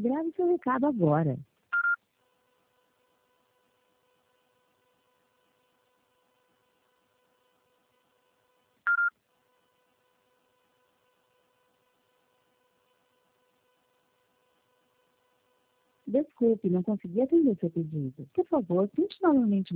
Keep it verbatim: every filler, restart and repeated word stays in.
Grave seu recado agora. Desculpe, não consegui atender seu pedido. Por favor, tente novamente.